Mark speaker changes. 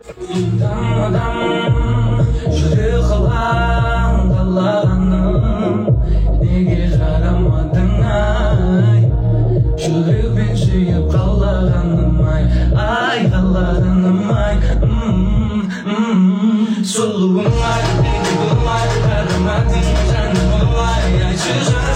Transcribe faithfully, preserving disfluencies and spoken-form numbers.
Speaker 1: Адам, жүрек қалан қалағаным, неге қарамадың ай, жүрекпен сүйіп қалағаным ай, ай қалағаным ай. Сұлуым ай, бейбітім ай, қарамадың жаным ай, айтшы